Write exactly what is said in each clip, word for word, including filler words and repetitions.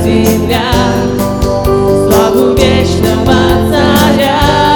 земля, славу вечного царя.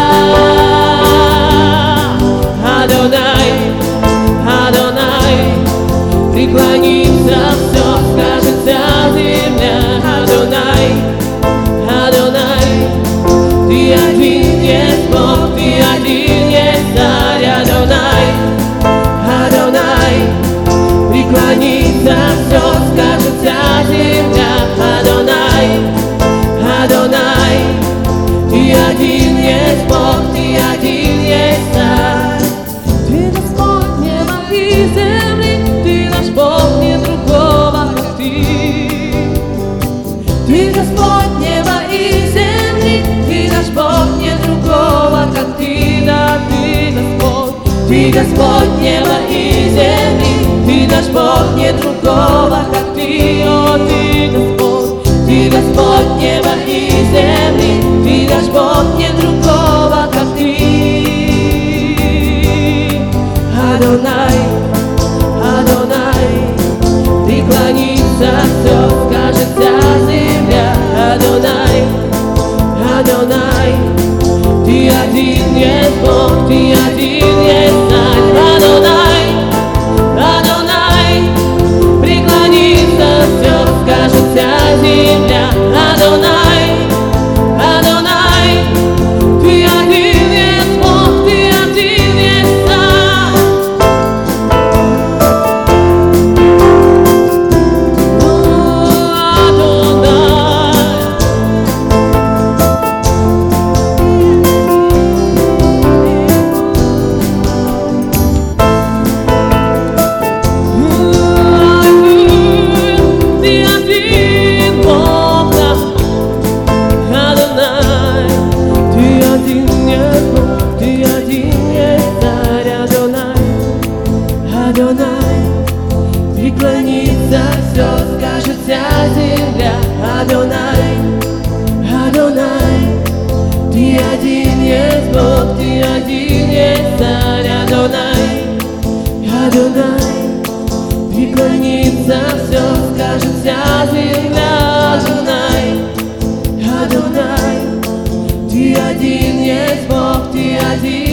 Адонай, Адонай, преклонится все, скажет вся земля. Адонай, Адонай, ты один есть Бог, ты один есть царь. Адонай, Адонай, преклонится все, скажет вся земля. Адонай, Адонай, ты один есть Бог, ты один есть царь. Ты Господь неба и земли, ты наш Бог, нет другого, как ты. Ты Господь неба и земли, ты наш Бог, нет другого, как ты. Да, ты Господь, ты Господь неба и земли, ты наш Бог, нет другого, как ты. О, ты Господь, ты Господь неба и земли, ты наш Бог, нет другого, как ты. Адонай, Адонай, преклонится все, скажет вся земля. Адонай, Адонай, ты один есть Бог, ты один есть царь. Адонай, Адонай, преклонится все, скажет вся земля. Адонай, Адонай, ты один есть Бог, ты один есть царь. О, Адонай. Ты один Бог, Адонай, ты один есть Бог, ты один есть царь. Адонай, Адонай, преклонится все, скажет вся земля. Адонай, Адонай, ты один есть Бог, ты один есть царь. Адонай, Адонай, преклонится все, скажет вся земля. Адонай, Адонай, ты один есть Бог, ты один.